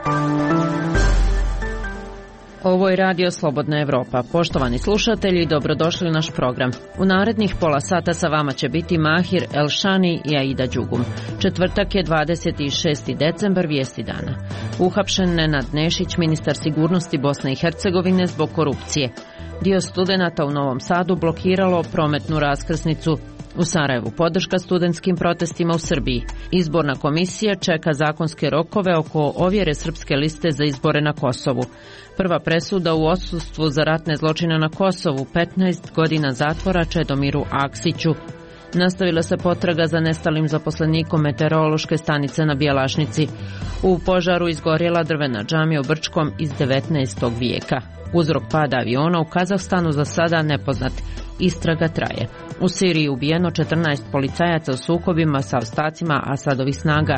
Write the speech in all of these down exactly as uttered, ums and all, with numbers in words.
Ovo je Radio Slobodna Evropa. Poštovani slušatelji, dobrodošli u naš program. U narednih pola sata sa vama će biti Mahir Elšani i Aida Đugum. Četvrtak je dvadeset šesti decembar, vijesti dana. Uhapšen Nenad Nešić, ministar sigurnosti Bosne i Hercegovine zbog korupcije. Dio studenata u Novom Sadu blokiralo prometnu raskrsnicu. U Sarajevu podrška studentskim protestima u Srbiji. Izborna komisija čeka zakonske rokove oko ovjere srpske liste za izbore na Kosovu. Prva presuda u odsustvu za ratne zločine na Kosovu, petnaest godina zatvora Čedomiru Aksiću. Nastavila se potraga za nestalim zaposlenikom meteorološke stanice na Bjelašnici. U požaru izgorjela drvena džamija u Brčkom iz devetnaestog vijeka. Uzrok pada aviona u Kazahstanu za sada nepoznat. Istraga traje. U Siriji ubijeno četrnaest policajaca u sukobima sa ostacima Asadovih snaga.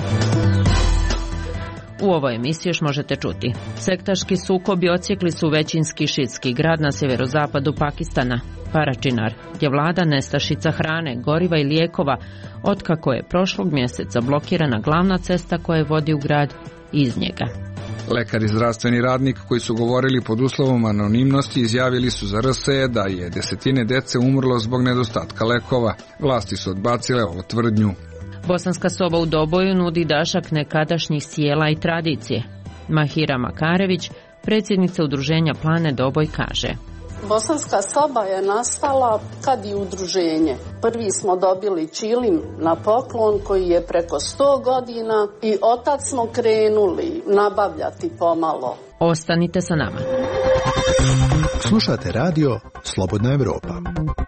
U ovoj emisiji još možete čuti. Sektaški sukobi odsjekli su većinski šitski grad na sjeverozapadu Pakistana. Paračinar, gdje vlada nestašica hrane, goriva i lijekova, otkako je prošlog mjeseca blokirana glavna cesta koja vodi u grad iz njega. Lekar i zdravstveni radnik koji su govorili pod uslovom anonimnosti izjavili su za R S E da je desetine dece umrlo zbog nedostatka lekova. Vlasti su odbacile ovu tvrdnju. Bosanska soba u Doboju nudi dašak nekadašnjih sjela i tradicije. Mahira Makarević, predsjednica udruženja Plane Doboj, kaže: Bosanska soba je nastala kad i udruženje. Prvi smo dobili ćilim na poklon koji je preko sto godina i otad smo krenuli nabavljati pomalo. Ostanite sa nama. Slušate radio Slobodna Evropa.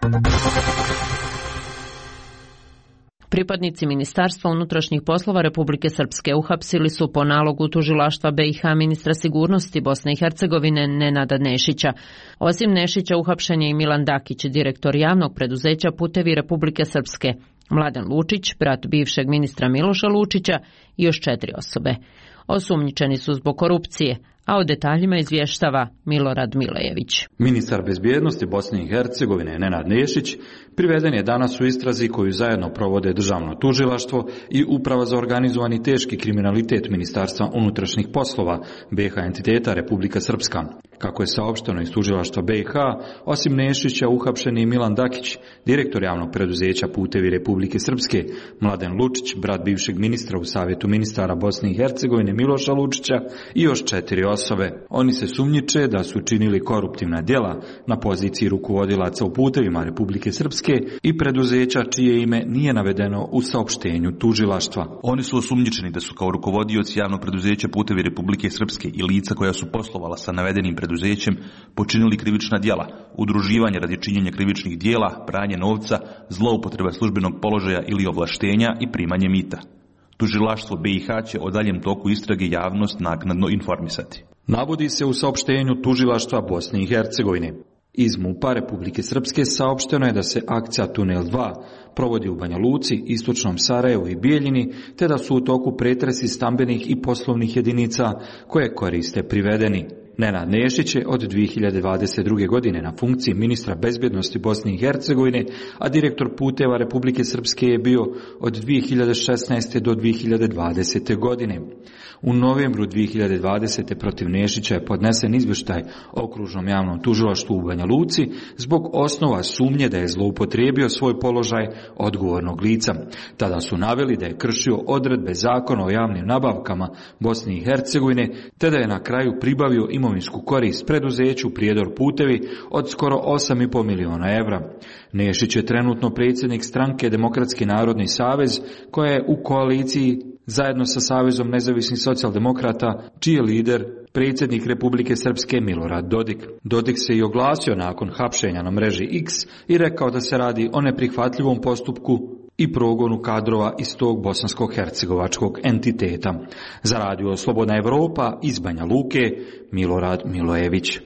Pripadnici Ministarstva unutrašnjih poslova Republike Srpske uhapsili su po nalogu tužilaštva B i H ministra sigurnosti Bosne i Hercegovine Nenada Nešića. Osim Nešića uhapšen je i Milan Dakić, direktor javnog preduzeća Putevi Republike Srpske, Mladen Lučić, brat bivšeg ministra Miloša Lučića i još četiri osobe. Osumnjičeni su zbog korupcije, a o detaljima izvještava Milorad Milojević. Ministar bezbjednosti Bosne i Hercegovine Nenad Nešić priveden je danas u istrazi koju zajedno provode Državno tužilaštvo i Uprava za organizovani teški kriminalitet Ministarstva unutrašnjih poslova B i H entiteta Republika Srpska. Kako je saopšteno iz tužilaštva B i H, osim Nešića uhapšen je Milan Dakić, direktor javnog preduzeća Putevi Republike Srpske, Mladen Lučić, brat bivšeg ministra u Savjetu ministara Bosne i Hercegovine Miloša Lučića i još četiri osobe. Oni se sumnjiče da su činili koruptivna djela na poziciji rukovodilaca u Putevima Republike Srpske i preduzeća čije ime nije navedeno u saopštenju tužilaštva. Oni su osumnjičeni da su kao rukovodioci javnog preduzeća Putevi Republike Srpske i lica koja su poslovala sa navedenim preduzećem počinili krivična djela, udruživanje radi činjenja krivičnih djela, pranje novca, zloupotreba službenog položaja ili ovlaštenja i primanje mita. Tužilaštvo B i H će o daljem toku istrage javnost naknadno informisati. Navodi se u saopštenju tužilaštva Bosne i Hercegovine. Iz MUP-a Republike Srpske saopšteno je da se akcija Tunel dva provodi u Banja Luci, istočnom Sarajevu i Bijeljini, te da su u toku pretresi stambenih i poslovnih jedinica koje koriste privedeni. Nenad Nešić je od dvije hiljade dvadeset druge. godine na funkciji ministra bezbjednosti Bosne i Hercegovine, a direktor Puteva Republike Srpske je bio od dvije hiljade šesnaeste. do dvije hiljade dvadesete. godine. U novembru dvije hiljade dvadesete. protiv Nešića je podnesen izvještaj Okružnom javnom tužilaštvu u Banja Luci zbog osnova sumnje da je zloupotrijebio svoj položaj odgovornog lica. Tada su naveli da je kršio odredbe Zakona o javnim nabavkama Bosne i Hercegovine, te da je na kraju pribavio imovinsku korist preduzeću Prijedor Putevi od skoro osam i pol miliona evra. Nešić je trenutno predsjednik stranke Demokratski narodni savez, koja je u koaliciji zajedno sa Savezom nezavisnih socijaldemokrata, čiji je lider predsjednik Republike Srpske Milorad Dodik. Dodik se i oglasio nakon hapšenja na mreži X i rekao da se radi o neprihvatljivom postupku i progonu kadrova iz tog bosansko-hercegovačkog entiteta. Za radio Slobodna Evropa iz Banja Luke, Milorad Milojević.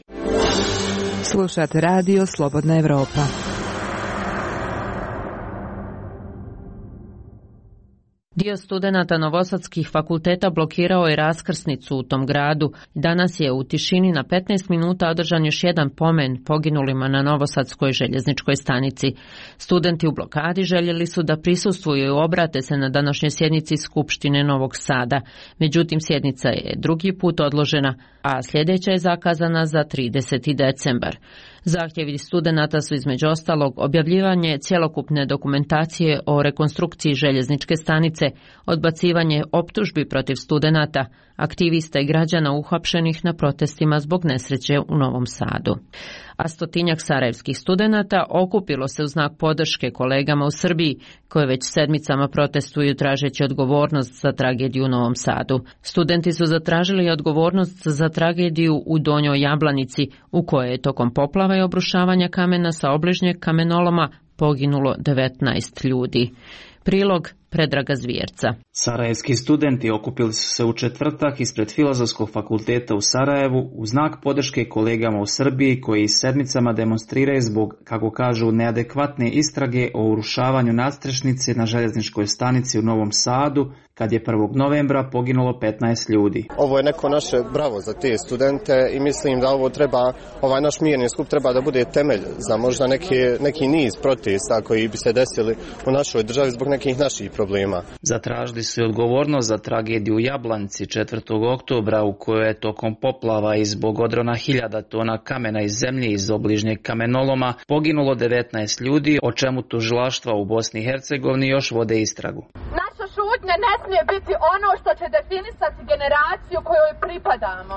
Slušate radio Slobodna Evropa. Dio studenata novosadskih fakulteta blokirao je raskrsnicu u tom gradu. Danas je u tišini na petnaest minuta održan još jedan pomen poginulima na novosadskoj željezničkoj stanici. Studenti u blokadi željeli su da prisustvuju i obrate se na današnjoj sjednici Skupštine Novog Sada. Međutim, sjednica je drugi put odložena, a sljedeća je zakazana za trideseti decembar. Zahtjevi studenata su između ostalog objavljivanje cjelokupne dokumentacije o rekonstrukciji željezničke stanice, odbacivanje optužbi protiv studenata, aktivista i građana uhapšenih na protestima zbog nesreće u Novom Sadu. A stotinjak sarajevskih studenata okupilo se u znak podrške kolegama u Srbiji, koje već sedmicama protestuju tražeći odgovornost za tragediju u Novom Sadu. Studenti su zatražili odgovornost za tragediju u Donjoj Jablanici, u kojoj je tokom poplava i obrušavanja kamena sa obližnjeg kamenoloma poginulo devetnaest ljudi. Prilog Predraga Zvjerca. Sarajevski studenti okupili su se u četvrtak ispred Filozofskog fakulteta u Sarajevu u znak podrške kolegama u Srbiji koji sedmicama demonstriraju zbog, kako kažu, neadekvatne istrage o urušavanju nadstrešnice na željezničkoj stanici u Novom Sadu, kad je prvog novembra poginulo petnaest ljudi. Ovo je neko naše bravo za te studente i mislim da ovo treba, ovaj naš mirni skup treba da bude temelj za možda neki, neki niz protesta koji bi se desili u našoj državi zbog nekih naših problema. Zatražili su i odgovornost za tragediju u Jablanci četvrtog oktobra u kojoj je tokom poplava i zbog odrona hiljada tona kamena iz zemlje iz obližnjeg kamenoloma poginulo devetnaest ljudi, o čemu tužilaštva u Bosni i Hercegovini još vode istragu. Naša šutnja ne smije biti ono što će definisati generaciju kojoj pripadamo.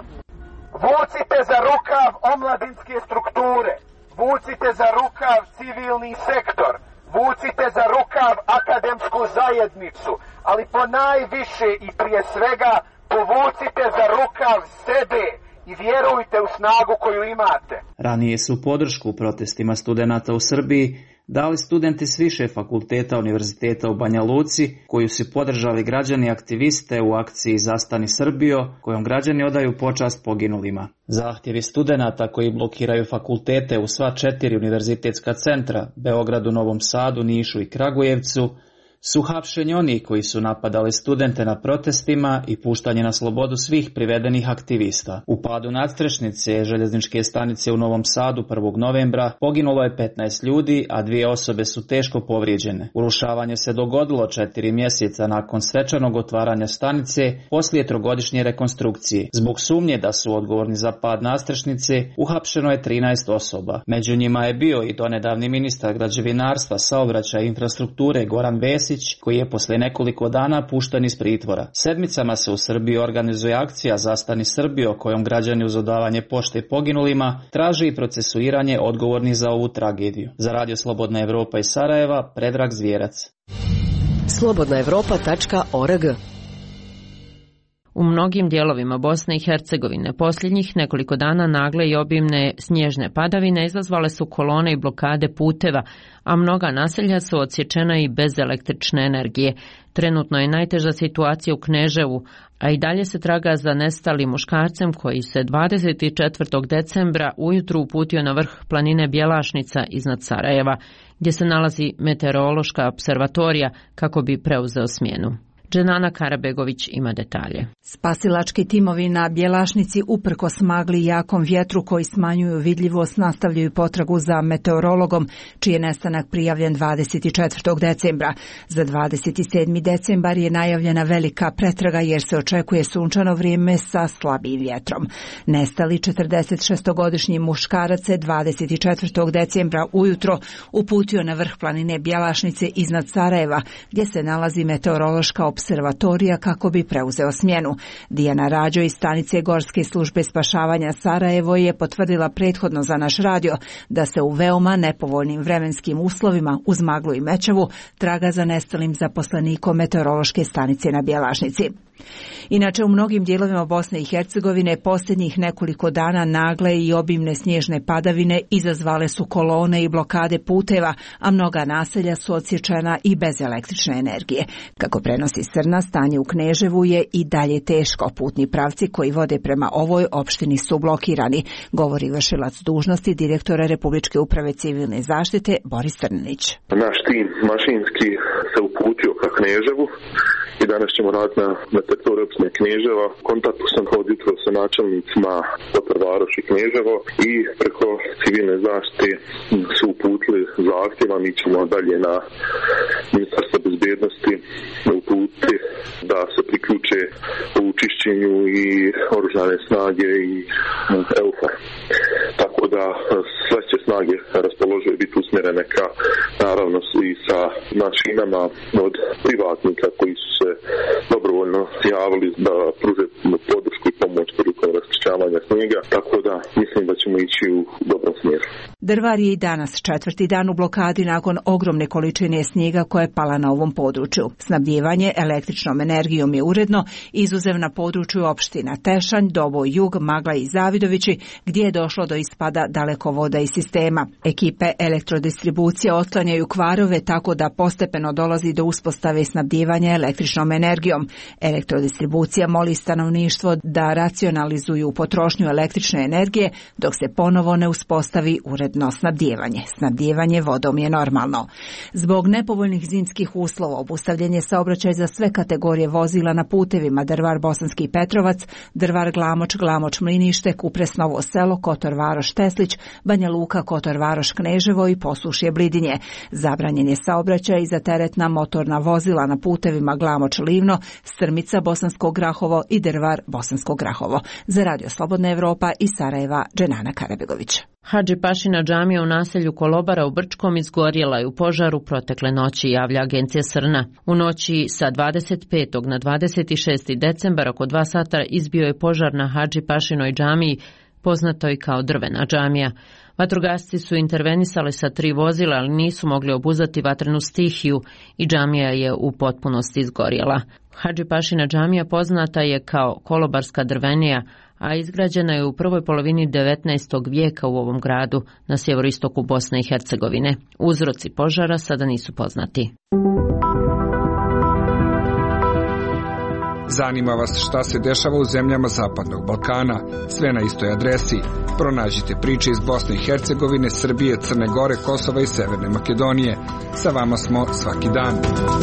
Vucite za rukav omladinske strukture, vucite za rukav civilni sektor, vucite za rukav akademsku zajednicu, ali po najviše i prije svega povucite za rukav sebe i vjerujte u snagu koju imate. Ranije su podršku protestima studenata u Srbiji dali studenti s više fakulteta Univerziteta u Banja Luci, koju su podržali građani aktiviste u akciji Zastani Srbijo, kojom građani odaju počast poginulima. Zahtjevi studenata koji blokiraju fakultete u sva četiri univerzitetska centra, Beogradu, Novom Sadu, Nišu i Kragujevcu, su hapšenje onih koji su napadali studente na protestima i puštanje na slobodu svih privedenih aktivista. U padu nadstrešnice željezničke stanice u Novom Sadu prvog novembra poginulo je petnaest ljudi, a dvije osobe su teško povrijeđene. Urušavanje se dogodilo četiri mjeseca nakon svečanog otvaranja stanice poslije trogodišnje rekonstrukcije. Zbog sumnje da su odgovorni za pad nadstrešnice uhapšeno je trinaest osoba. Među njima je bio i donedavni ministar građevinarstva, saobraćaja i infrastrukture Goran Vesić, koji je poslije nekoliko dana pušten iz pritvora. Sedmicama se u Srbiji organizuje akcija Zastani Srbijo, kojom građani uz odavanje pošte poginulima traže i procesuiranje odgovornih za ovu tragediju. Za Radio Slobodna Evropa iz Sarajeva, Predrag Zvjerac. slobodna evropa tačka org. U mnogim dijelovima Bosne i Hercegovine posljednjih nekoliko dana nagle i obimne snježne padavine izazvale su kolone i blokade puteva, a mnoga naselja su odsječena i bez električne energije. Trenutno je najteža situacija u Kneževu, a i dalje se traga za nestalim muškarcem koji se dvadeset četvrtog decembra ujutru uputio na vrh planine Bjelašnica iznad Sarajeva, gdje se nalazi meteorološka observatorija kako bi preuzeo smjenu. Dženana Karabegović ima detalje. Spasilački timovi na Bjelašnici uprkos magli i jakom vjetru koji smanjuju vidljivost nastavljaju potragu za meteorologom, čiji je nestanak prijavljen dvadeset četvrtog decembra. Za dvadeset sedmi decembar je najavljena velika pretraga jer se očekuje sunčano vrijeme sa slabijim vjetrom. Nestali četrdesetšestogodišnji muškarac se dvadeset četvrtog decembra ujutro uputio na vrh planine Bjelašnice iznad Sarajeva, gdje se nalazi meteorološka observatorija kako bi preuzeo smjenu. Dijana Rađo iz stanice Gorske službe spašavanja Sarajevo je potvrdila prethodno za naš radio da se u veoma nepovoljnim vremenskim uslovima uz maglu i mećavu traga za nestalim zaposlenikom meteorološke stanice na Bjelašnici. Inače, u mnogim dijelovima Bosne i Hercegovine posljednjih nekoliko dana nagle i obimne snježne padavine izazvale su kolone i blokade puteva, a mnoga naselja su odsječena i bez električne energije. Kako prenosi Srna, stanje u Kneževu je i dalje teško. Putni pravci koji vode prema ovoj opštini su blokirani, govori vršilac dužnosti direktora Republičke uprave civilne zaštite Boris Crnanić. Naš tim mašinski se uputio ka Kneževu i danas ćemo raditi na, na teritoriju opštine Kneževa. U kontaktu sam od jutro sa načelnicima Kotor Varoš i Kneževo i preko civilne zaštite su uputili zahtjeva. Mi ćemo dalje na Ministarstvo bezbednosti uputiti da se priključe u čišćenju i oružane snage i EUFOR. Tako da sve će snage raspoložive biti usmjerene ka, naravno i sa mašinama od privatnika koji su se dobrovoljno javili da pruže podršku i pomoć prilikom raščišćavanja snijega, tako da mislim da ćemo ići u dobrom smjeru. Drvar je i danas četvrti dan u blokadi nakon ogromne količine snijega koja je pala na ovom području. Snabdijevanje električnom energijom je uredno, izuzev na području opština Tešanj, Dobo, Jug, Magla i Zavidovići, gdje je došlo do ispada dalekovoda iz sistema. Ekipe elektrodistribucije otklanjaju kvarove tako da postepeno dolazi do uspostave snabdijevanja električnom energijom. Elektrodistribucija moli stanovništvo da racionalizuju potrošnju električne energije dok se ponovo ne uspostavi uredno snabdijevanje. Snabdijevanje vodom je normalno. Zbog nepovoljnih zimskih uslova obustavljen je saobraćaj za sve kategorije vozila na putevima Drvar Bosanski Petrovac, Drvar Glamoč, Glamoč Mlinište, Kupres Novo Selo, Kotor Varoš Teslić, Banja Luka, Kotor Varoš Kneževo i Posušje Blidinje. Zabranjen je saobraćaj i za teretna motorna vozila na putevima Glamoč Livno, Strmica Bosansko Grahovo i Drvar Bosansko Grahovo. Za Radio Slobodna Evropa iz Sarajeva, Dženana Karabegović. Hadži Pašina džamija u naselju Kolobara u Brčkom izgorjela je u požaru protekle noći, javlja agencija Srna. U noći sa dvadeset petog na dvadeset šesti decembar oko dva sata izbio je požar na Hadži Pašinoj džamiji, poznatoj kao drvena džamija. Vatrogasci su intervenisali sa tri vozila, ali nisu mogli obuzdati vatrenu stihiju i džamija je u potpunosti izgorjela. Hadži Pašina džamija poznata je kao kolobarska drvenija, a izgrađena je u prvoj polovini devetnaestog vijeka u ovom gradu na sjeveroistoku Bosne i Hercegovine. Uzroci požara sada nisu poznati. Zanima vas šta se dešava u zemljama Zapadnog Balkana? Sve na istoj adresi. Pronađite priče iz Bosne i Hercegovine, Srbije, Crne Gore, Kosova i Severne Makedonije. Sa vama smo svaki dan.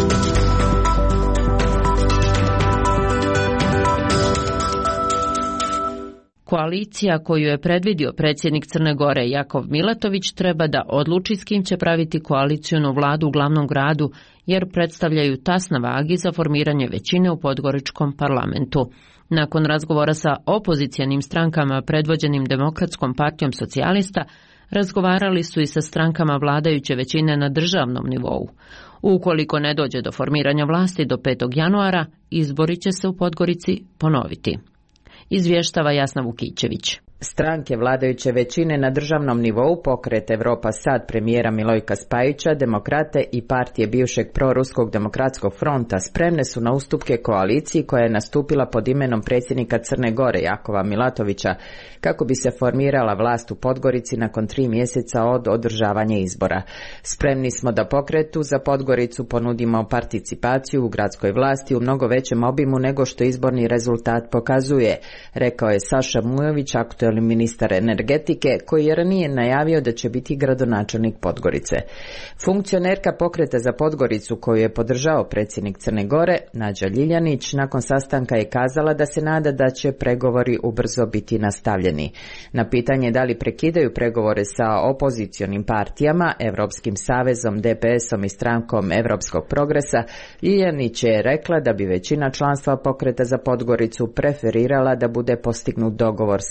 Koalicija koju je predvidio predsjednik Crne Gore Jakov Milatović treba da odluči s kim će praviti koalicijonu vladu u glavnom gradu, jer predstavljaju tas na vagi za formiranje većine u podgoričkom parlamentu. Nakon razgovora sa opozicijanim strankama predvođenim Demokratskom partijom socijalista, razgovarali su i sa strankama vladajuće većine na državnom nivou. Ukoliko ne dođe do formiranja vlasti do petog januara, izbori će se u Podgorici ponoviti. Izvještava Jasna Vukićević. Stranke vladajuće većine na državnom nivou, Pokret Evropa Sad premijera Milojka Spajića, Demokrate i partije bivšeg proruskog demokratskog fronta spremne su na ustupke koaliciji koja je nastupila pod imenom predsjednika Crne Gore Jakova Milatovića kako bi se formirala vlast u Podgorici nakon tri mjeseca od održavanja izbora. Spremni smo da pokretu za Podgoricu ponudimo participaciju u gradskoj vlasti u mnogo većem obimu nego što izborni rezultat pokazuje, rekao je Saša Mujović, aktuelni ministar energetike, koji je ranije najavio da će biti gradonačelnik Podgorice. Funkcionerka Pokreta za Podgoricu, koju je podržao predsjednik Crne Gore, Nađa Ljiljanić, nakon sastanka je kazala da se nada da će pregovori ubrzo biti nastavljeni. Na pitanje da li prekidaju pregovore sa opozicionim partijama, Evropskim savezom, D P S-om i strankom Evropskog progresa, Ljiljanić je rekla da bi većina članstva Pokreta za Podgoricu preferirala da bude postignut dogovor sa partijama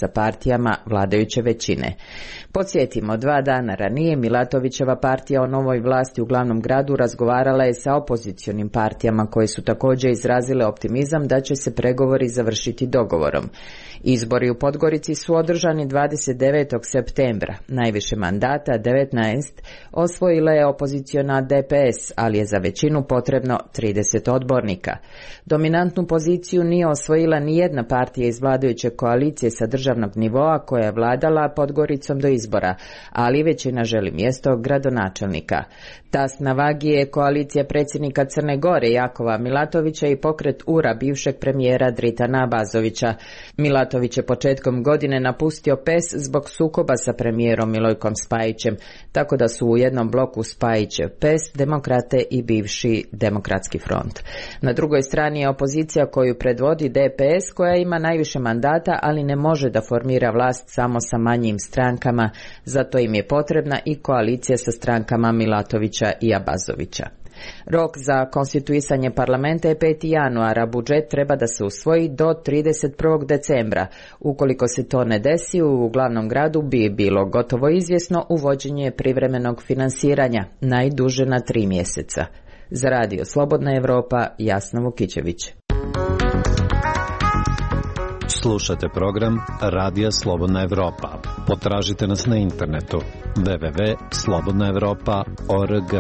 partijama vladajuće većine. Podsjetimo, dva dana ranije Milatovićeva partija o novoj vlasti u glavnom gradu razgovarala je sa opozicionim partijama koje su također izrazile optimizam da će se pregovori završiti dogovorom. Izbori u Podgorici su održani dvadeset devetog septembra. Najviše mandata, devetnaest, osvojila je opoziciona D P S, ali je za većinu potrebno trideset odbornika. Dominantnu poziciju nije osvojila ni jedna partija iz vladajuće koalicije sa državnog nivoa koja je vladala Podgoricom do izbora, ali većina želi mjesto gradonačelnika. Tas na vagi je koalicija predsjednika Crne Gore Jakova Milatovića i pokret U R A bivšeg premijera Dritana Abazovića. Milatović je početkom godine napustio P E S zbog sukoba sa premijerom Milojkom Spajićem, tako da su u jednom bloku Spajićev P E S, Demokrate i bivši Demokratski front. Na drugoj strani je opozicija koju predvodi D P S koja ima najviše mandata, ali ne može da formira vlast samo sa manjim strankama, zato im je potrebna i koalicija sa strankama Milatovića i Abazovića. Rok za konstituisanje parlamenta je peti januar, a budžet treba da se usvoji do trideset prvog decembra. Ukoliko se to ne desi, u glavnom gradu bi bilo gotovo izvjesno uvođenje privremenog finansiranja, najduže na tri mjeseca. Za radio Slobodna Evropa, Jasna Vukićević. Slušate program Radija Slobodna Evropa. Potražite nas na internetu w w w tačka slobodna evropa tačka org.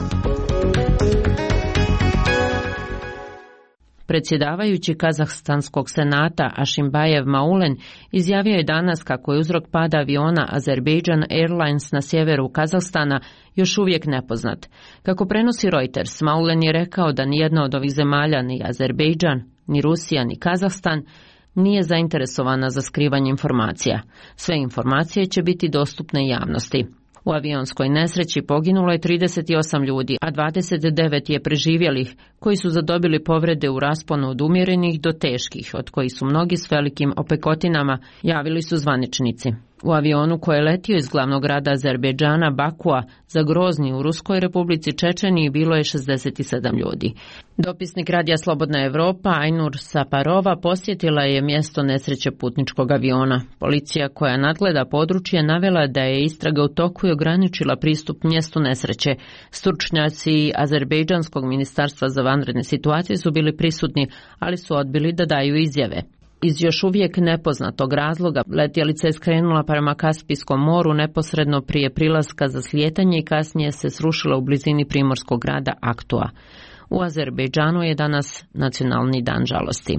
Predsjedavajući Kazahstanskog senata Ašimbajev Maulen izjavio je danas kako je uzrok pada aviona Azerbaijan Airlines na sjeveru Kazahstana još uvijek nepoznat. Kako prenosi Reuters, Maulen je rekao da nijedna od ovih zemalja, ni Azerbaijan, ni Rusija, ni Kazahstan, nije zainteresovana za skrivanje informacija. Sve informacije će biti dostupne javnosti. U avionskoj nesreći poginulo je trideset osam ljudi, a dvadeset devet je preživjelih, koji su zadobili povrede u rasponu od umjerenih do teških, od kojih su mnogi s velikim opekotinama, javili su zvaničnici. U avionu koji je letio iz glavnog grada Azerbejdžana Bakua za Grozni u Ruskoj Republici Čečeniji bilo je šezdeset sedam ljudi. Dopisnik Radija Slobodna Evropa Ajnur Saparova posjetila je mjesto nesreće putničkog aviona. Policija koja nadgleda područje navela da je istraga u toku i ograničila pristup mjestu nesreće. Stručnjaci Azerbejdžanskog ministarstva za vanredne situacije su bili prisutni, ali su odbili da daju izjave. Iz još uvijek nepoznatog razloga letjelica je skrenula prema Kaspijskom moru neposredno prije prilaska za slijetanje i kasnije se srušila u blizini primorskog grada Aktua. U Azerbejdžanu je danas nacionalni dan žalosti.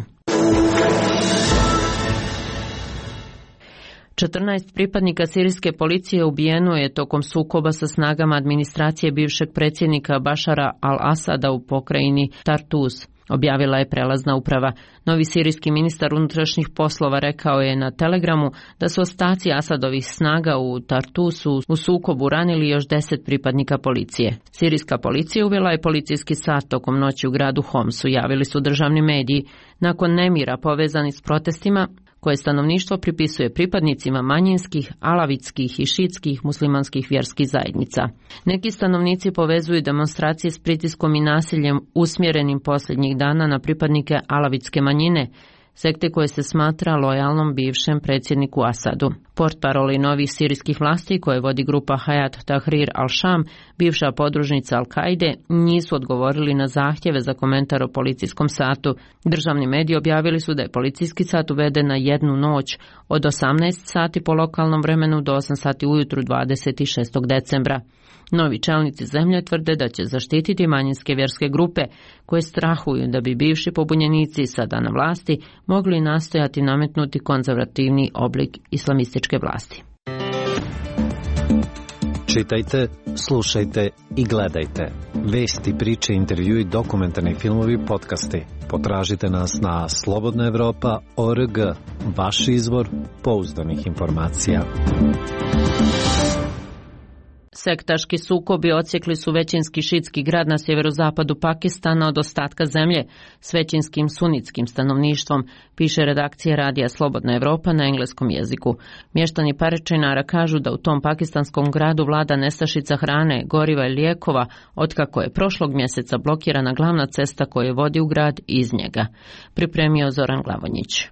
četrnaest pripadnika sirijske policije ubijeno je tokom sukoba sa snagama administracije bivšeg predsjednika Bašara al-Asada u pokrajini Tartus, objavila je prelazna uprava. Novi sirijski ministar unutrašnjih poslova rekao je na Telegramu da su ostaci Asadovih snaga u Tartusu u sukobu ranili još deset pripadnika policije. Sirijska policija uvela je policijski sat tokom noći u gradu Homsu, javili su državni mediji, nakon nemira povezani s protestima koje stanovništvo pripisuje pripadnicima manjinskih, alavitskih i šitskih muslimanskih vjerskih zajednica. Neki stanovnici povezuju demonstracije s pritiskom i nasiljem usmjerenim posljednjih dana na pripadnike alavitske manjine, sekte koje se smatra lojalnom bivšem predsjedniku Asadu. Portparoli novih sirijskih vlasti koje vodi grupa Hayat Tahrir al-Sham, bivša podružnica Al-Kaide, nisu odgovorili na zahtjeve za komentar o policijskom satu. Državni mediji objavili su da je policijski sat uveden na jednu noć od osamnaest sati po lokalnom vremenu do osam sati ujutru dvadeset šestog decembra. Novi čelnici zemlje tvrde da će zaštititi manjinske vjerske grupe koje strahuju da bi bivši pobunjenici sada na vlasti mogli nastojati nametnuti konzervativni oblik islamističke vlasti. Čitajte, slušajte i gledajte. Vesti, priče, intervjui, dokumentarni filmovi, podcasti. Potražite nas na slobodna evropa tačka org, vaš izvor pouzdanih informacija. Sektaški sukobi odsjekli su većinski šitski grad na sjeverozapadu Pakistana od ostatka zemlje s većinskim sunitskim stanovništvom, piše redakcija Radija Slobodna Evropa na engleskom jeziku. Mještani Parečinara kažu da u tom pakistanskom gradu vlada nestašica hrane, goriva i lijekova, otkako je prošlog mjeseca blokirana glavna cesta koja vodi u grad iz njega. Pripremio Zoran Glavonjić.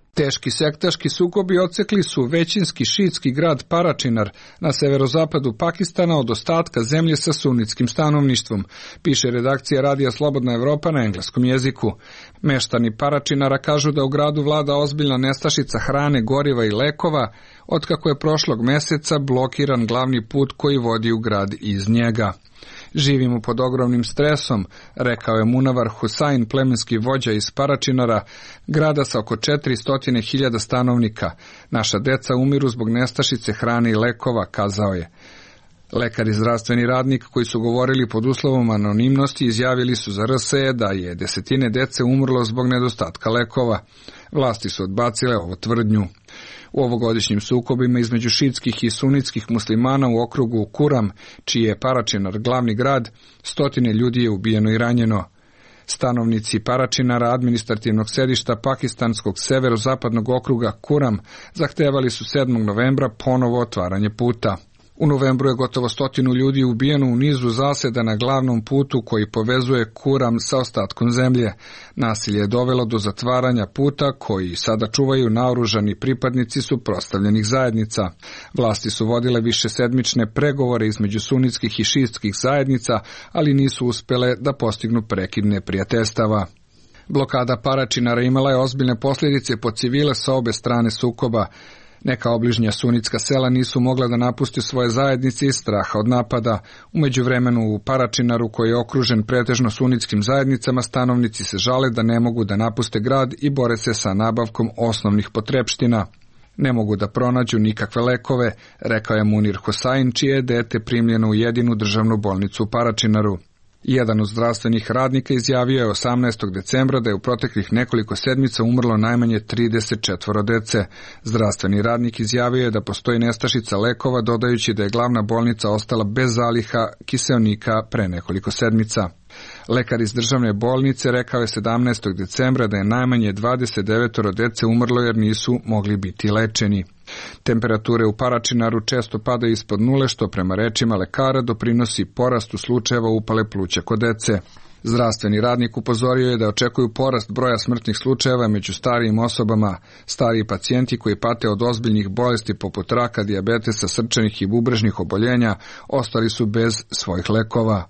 Teški sektaški sukobi odsekli su većinski šiitski grad Paračinar na severozapadu Pakistana od ostatka zemlje sa sunitskim stanovništvom, piše redakcija Radija Slobodna Evropa na engleskom jeziku. Meštani Paračinara kažu da u gradu vlada ozbiljna nestašica hrane, goriva i lekova, otkako je prošlog meseca blokiran glavni put koji vodi u grad iz njega. Živimo pod ogromnim stresom, rekao je Munavar Husain, plemenski vođa iz Paračinara, grada sa oko četiristo hiljada stanovnika. Naša deca umiru zbog nestašice hrane i lekova, kazao je. Lekar i zdravstveni radnik koji su govorili pod uslovom anonimnosti izjavili su za R S E da je desetine dece umrlo zbog nedostatka lekova. Vlasti su odbacile ovu tvrdnju. U ovogodišnjim sukobima između šiitskih i sunitskih muslimana u okrugu Kuram, čiji je Paračinar glavni grad, stotine ljudi je ubijeno i ranjeno. Stanovnici Paračinara, administrativnog sedišta pakistanskog severozapadnog okruga Kuram, zahtevali su sedmog novembra ponovo otvaranje puta. U novembru je gotovo stotinu ljudi ubijeno u nizu zaseda na glavnom putu koji povezuje Kuram sa ostatkom zemlje. Nasilje je dovelo do zatvaranja puta koji sada čuvaju naoružani pripadnici suprotstavljenih zajednica. Vlasti su vodile višesedmične pregovore između sunitskih i šiitskih zajednica, ali nisu uspjele da postignu prekid neprijateljstava. Blokada Paračinara imala je ozbiljne posljedice po civile sa obe strane sukoba. Neka obližnja sunitska sela nisu mogla da napuste svoje zajednice iz straha od napada. U međuvremenu u Paračinaru, koji je okružen pretežno sunitskim zajednicama, stanovnici se žale da ne mogu da napuste grad i bore se sa nabavkom osnovnih potrepština. Ne mogu da pronađu nikakve lekove, rekao je Munir Husain, čije je dete primljeno u jedinu državnu bolnicu u Paračinaru. Jedan od zdravstvenih radnika izjavio je osamnaestog decembra da je u proteklih nekoliko sedmica umrlo najmanje trideset četvoro dece. Zdravstveni radnik izjavio je da postoji nestašica lekova, dodajući da je glavna bolnica ostala bez zaliha kiseonika pre nekoliko sedmica. Lekar iz državne bolnice rekao je sedamnaestog decembra da je najmanje dvadeset devet dece umrlo jer nisu mogli biti lečeni. Temperature u Paračinaru često padaju ispod nule, što prema rečima lekara doprinosi porastu slučajeva upale pluća kod dece. Zdravstveni radnik upozorio je da očekuju porast broja smrtnih slučajeva među starijim osobama. Stariji pacijenti koji pate od ozbiljnih bolesti poput raka, dijabetesa, srčanih i bubrežnih oboljenja ostali su bez svojih lekova.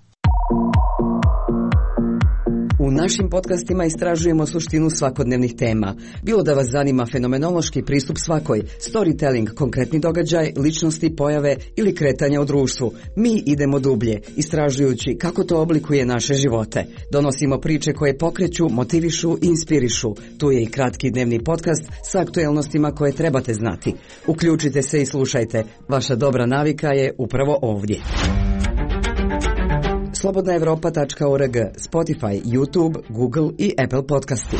U našim podcastima istražujemo suštinu svakodnevnih tema. Bilo da vas zanima fenomenološki pristup svakoj, storytelling, konkretni događaj, ličnosti, pojave ili kretanja u društvu. Mi idemo dublje, istražujući kako to oblikuje naše živote. Donosimo priče koje pokreću, motivišu i inspirišu. Tu je i kratki dnevni podcast sa aktuelnostima koje trebate znati. Uključite se i slušajte. Vaša dobra navika je upravo ovdje. slobodna evropa tačka org, Spotify, YouTube, Google i Apple podcasti.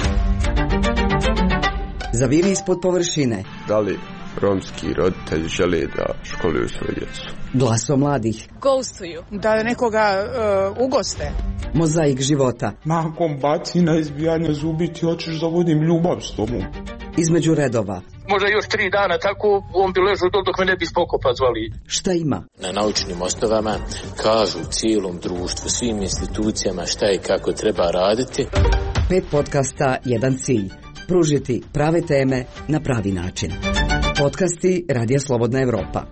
Zaviri ispod površine. Da li romski roditelji žele da školuju svoje djecu? Glaso mladih. Ghostuju. Da nekoga uh, ugoste. Mozaik života. Nakon baci na izbijanje zubi ti hoćeš da vodim ljubav s tobom. Između redova. Možda još tri dana tako on bi ležao dok me ne bi spokopa zvali. Šta ima? Na naučnim osnovama kažu cijelom društvu, svim institucijama šta i kako treba raditi. Pet podcasta, jedan cilj. Pružiti prave teme na pravi način. Podcasti Radija Slobodna Evropa.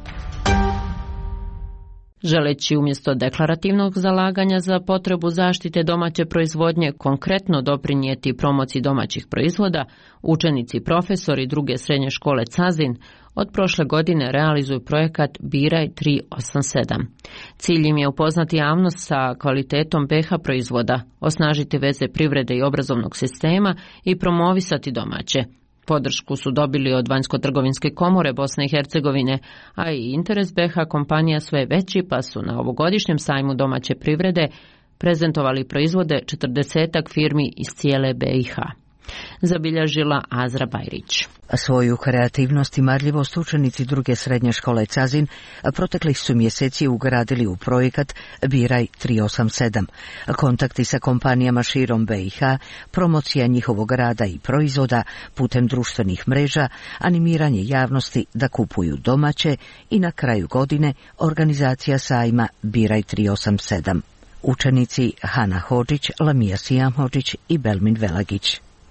Želeći umjesto deklarativnog zalaganja za potrebu zaštite domaće proizvodnje konkretno doprinijeti promociji domaćih proizvoda, učenici, profesori druge srednje škole Cazin od prošle godine realizuju projekat Biraj tri osam sedam. Cilj im je upoznati javnost sa kvalitetom B H proizvoda, osnažiti veze privrede i obrazovnog sistema i promovisati domaće. Podršku su dobili od Vanjsko-trgovinske komore Bosne i Hercegovine, a i interes B H kompanija sve veći, pa su na ovogodišnjem sajmu domaće privrede prezentovali proizvode četrdesetak firmi iz cijele B i H. Zabilježila Azra Bajrić. Svoju kreativnost i marljivost učenici druge srednje škole Cazin proteklih su mjeseci ugradili u projekat Biraj tri osam sedam. Kontakti sa kompanijama širom B i H, promocija njihovog rada i proizvoda putem društvenih mreža, animiranje javnosti da kupuju domaće i na kraju godine organizacija sajma Biraj tri osam sedam. Učenici Hana Hodžić, Lamija Sijam Hodžić i Belmin Velagić.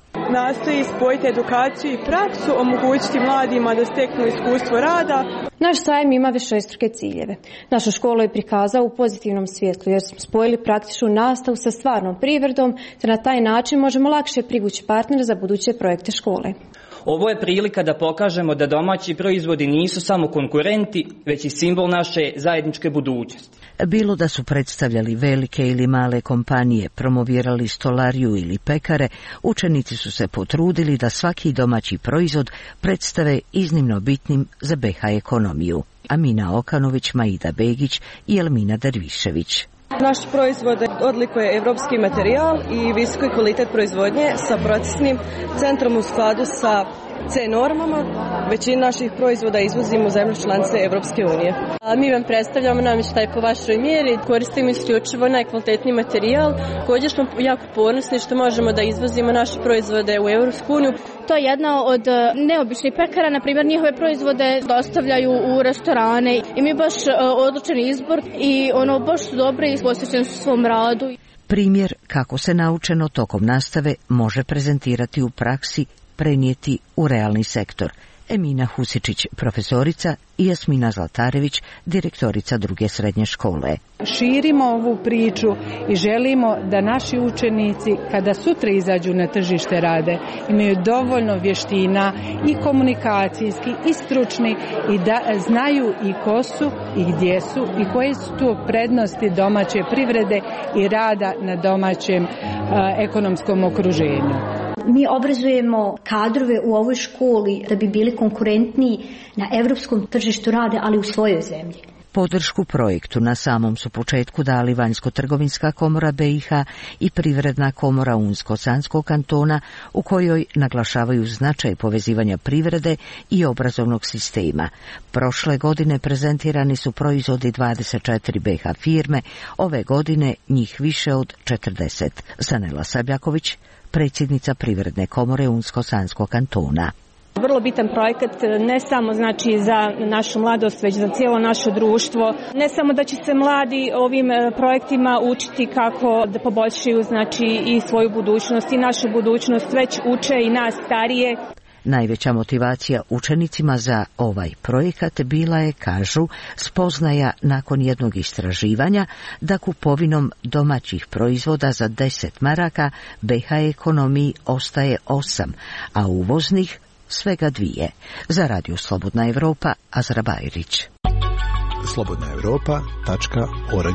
Nastoji spojiti edukaciju i praksu, omogućiti mladima da steknu iskustvo rada. Naš sajam ima višestruke ciljeve. Našu školu je prikazao u pozitivnom svjetlu jer smo spojili praktičnu nastavu sa stvarnom privredom, te na taj način možemo lakše privući partnere za buduće projekte škole. Ovo je prilika da pokažemo da domaći proizvodi nisu samo konkurenti, već i simbol naše zajedničke budućnosti. Bilo da su predstavljali velike ili male kompanije, promovirali stolariju ili pekare, učenici su se potrudili da svaki domaći proizvod predstave iznimno bitnim za B H ekonomiju. Amina Okanović, Maida Begić i Elmina Dervišević. Naš proizvod odlikuje evropski materijal i visoki kvalitet proizvodnje sa procesnim centrom u skladu sa C normama. Većina naših proizvoda izvozimo u zemlje članice Evropske unije. A mi vam predstavljamo namještaj po vašoj mjeri, koristimo isključivo najkvalitetniji materijal. Također smo jako ponosni što možemo da izvozimo naše proizvode u Evropsku uniju. To je jedna od neobičnih pekara, na primjer njihove proizvode dostavljaju u restorane i mi baš odlučen izbor i ono baš su dobre i posvećeni su svom radu. Primjer kako se naučeno tokom nastave može prezentirati u praksi, prenijeti u realni sektor. Emina Husičić, profesorica, i Jasmina Zlatarević, direktorica druge srednje škole. Širimo ovu priču i želimo da naši učenici, kada sutra izađu na tržište rade, imaju dovoljno vještina i komunikacijski i stručni i da znaju i ko su i gdje su i koje su tu prednosti domaće privrede i rada na domaćem a, ekonomskom okruženju. Mi obrazujemo kadrove u ovoj školi da bi bili konkurentniji na europskom tržištu rada, ali u svojoj zemlji. Podršku projektu na samom su početku dali Vanjsko-trgovinska komora B i H i Privredna komora Unsko-Sanskog kantona, u kojoj naglašavaju značaj povezivanja privrede i obrazovnog sistema. Prošle godine prezentirani su proizvodi dvadeset četiri B H firme, ove godine njih više od četrdeset. Sanela Sabljaković, predsjednica Privredne komore Unsko-Sanskog kantona. Vrlo bitan projekat ne samo znači za našu mladost, već za cijelo naše društvo. Ne samo da će se mladi ovim projektima učiti kako da poboljšaju znači i svoju budućnost i našu budućnost, već uče i nas starije. Najveća motivacija učenicima za ovaj projekat bila je, kažu, spoznaja nakon jednog istraživanja da kupovinom domaćih proizvoda za deset maraka B H ekonomiji ostaje osam, a uvoznih svega dvije. Za Radio Slobodna Evropa, Azra Bajrić. slobodna evropa tačka org.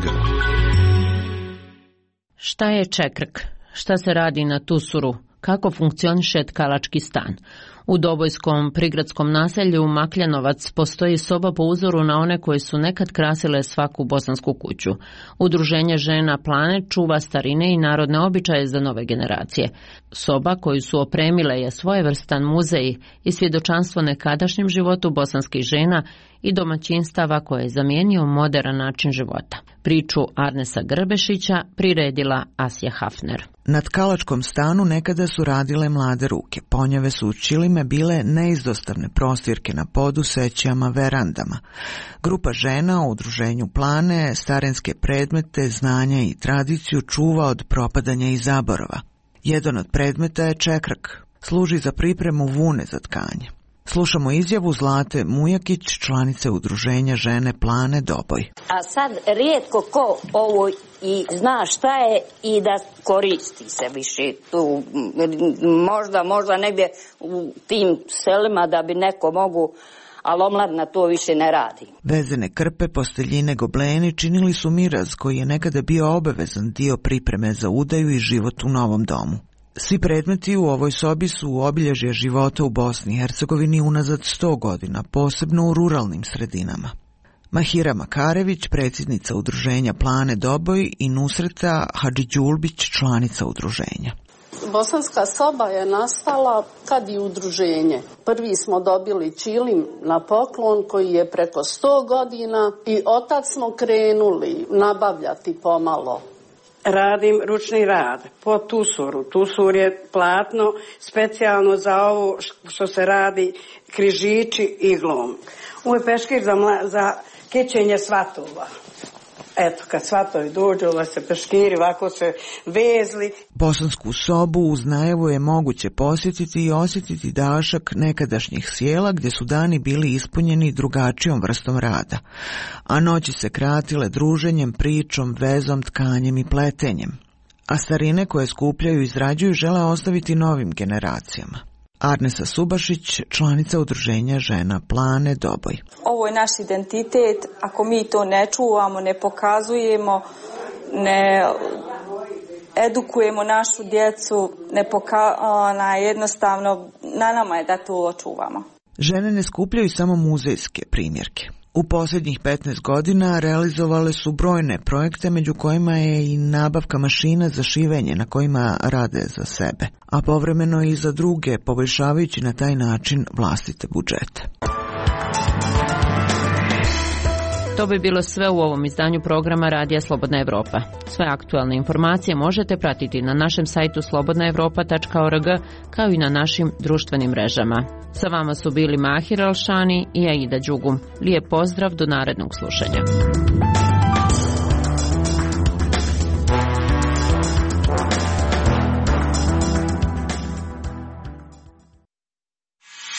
Šta je čekrk? Šta se radi na Tusuru? Kako funkcioniše tkalački stan? U Dobojskom prigradskom naselju Makljanovac postoji soba po uzoru na one koje su nekad krasile svaku bosansku kuću. Udruženje žena Plane čuva starine i narodne običaje za nove generacije. Soba koju su opremile je svojevrstan muzej i svjedočanstvo nekadašnjem životu bosanskih žena i domaćinstava koje je zamijenio modern način života. Priču Arnesa Grbešića priredila Asja Hafner. Na tkalačkom stanu nekada su radile mlade ruke. Ponjave su u Čilime bile neizostavne prostirke na podu, sećama, verandama. Grupa žena u udruženju Plane starenske predmete, znanja i tradiciju čuva od propadanja i zaborava. Jedan od predmeta je čekrk. Služi za pripremu vune za tkanje. Slušamo izjavu Zlate Mujakić, članice udruženja žene Plane Doboj. A sad rijetko ko ovo i zna šta je i da koristi se više tu. Možda, možda negdje u tim selima da bi neko mogu, ali omladina to više ne radi. Vezene krpe, posteljine, gobleni činili su miraz koji je nekada bio obavezan dio pripreme za udaju i život u novom domu. Svi predmeti u ovoj sobi su obilježje života u Bosni i Hercegovini unazad sto godina, posebno u ruralnim sredinama. Mahira Makarević, predsjednica udruženja Plane Doboj, i Nusreta Hadžiđulbić, članica udruženja. Bosanska soba je nastala kad i udruženje. Prvi smo dobili čilim na poklon koji je preko sto godina i otad smo krenuli nabavljati pomalo. Radim ručni rad po tusuru. Tusur je platno specijalno za ovo što se radi križići iglom. Ovo je peškir za, mla, za kećenje svatova. Eto, kad svatovi dođu, ova se peškiri, ovako se vezli. Bosansku sobu uz najavu je moguće posjetiti i osjetiti dašak nekadašnjih sjela gdje su dani bili ispunjeni drugačijom vrstom rada, a noći se kratile druženjem, pričom, vezom, tkanjem i pletenjem. A starine koje skupljaju i izrađuju žele ostaviti novim generacijama. Arnesa Subašić, članica udruženja Žena Plane Doboj. Ovo je naš identitet, ako mi to ne čuvamo, ne pokazujemo, ne edukujemo našu djecu, ne poka- ona, jednostavno na nama je da to očuvamo. Žene ne skupljaju samo muzejske primjerke. U posljednjih petnaest godina realizovale su brojne projekte, među kojima je i nabavka mašina za šivenje na kojima rade za sebe, a povremeno i za druge, poboljšavajući na taj način vlastite budžete. To bi bilo sve u ovom izdanju programa Radija Slobodna Evropa. Sve aktualne informacije možete pratiti na našem sajtu slobodna evropa tačka org kao i na našim društvenim mrežama. Sa vama su bili Mahir Elšani i Aida Đugum. Lijep pozdrav, do narednog slušanja.